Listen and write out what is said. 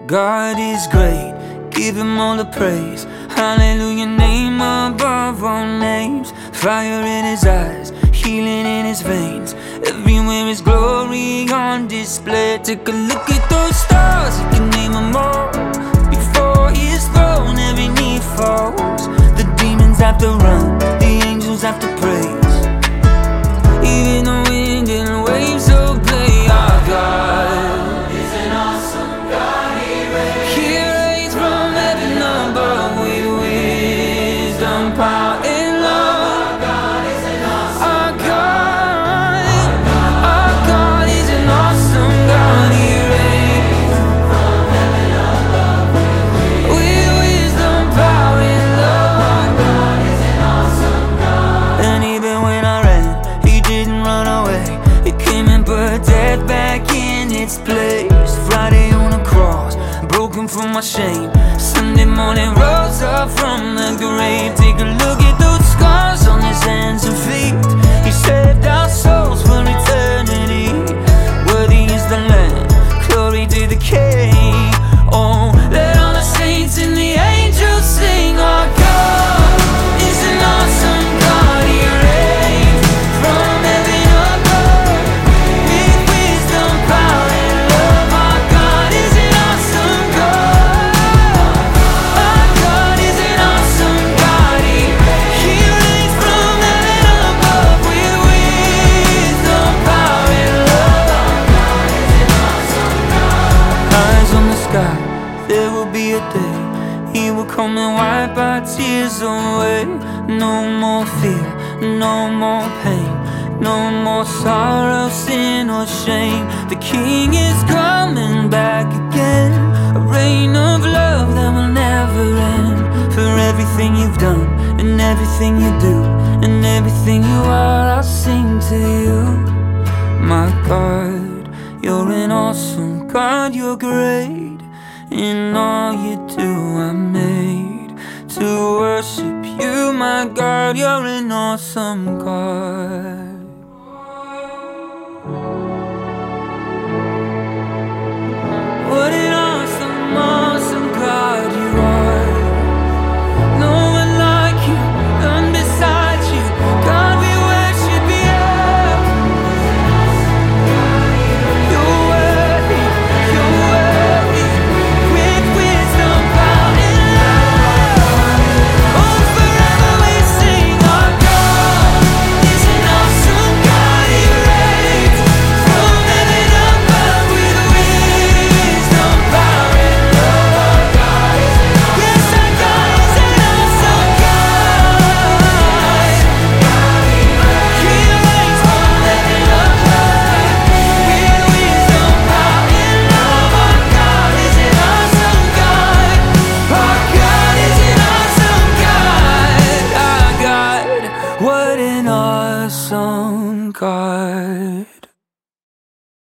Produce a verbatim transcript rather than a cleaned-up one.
God is great, give him all the praise. Hallelujah, name above all names. Fire in his eyes, healing in his veins. Everywhere his glory on display. Take a look at those stars, you can name them all. Before his throne, every knee falls. The demons have to run, the angels have to praise. Even the wind and waves obey our God. He's an awesome God, he reigns. He reigns from heaven above with wisdom, power, and love. Our God is an awesome Our God, our God is an awesome God. He reigns from heaven above with wisdom, power, and love. Our God is an awesome God. And even when I ran, he didn't run away. He came and put death back in its place. Friday on the cross, broken from my shame. Sunday morning rose up from the grave. Take a look at those scars on his hands and feet. He saved our souls for eternity. Worthy is the Lamb, glory to the King. Oh, let all the saints and the angels sing. Our God is an awesome God. He reigns from heaven above with wisdom, power, and love. Our God is an awesome God. Our God is an awesome God. He, he reigns from heaven above with wisdom, power, and love. Eyes on the sky, there will be a day he will come and wipe our tears away. No more fear, no more pain, no more sorrow, sin or shame. The King is coming back again, a reign of love that will never end. For everything you've done, and everything you do, and everything you are, I'll sing to you. My God, you're an awesome God, you're great. In all you do, I'm made to worship you, my God, you're an awesome God.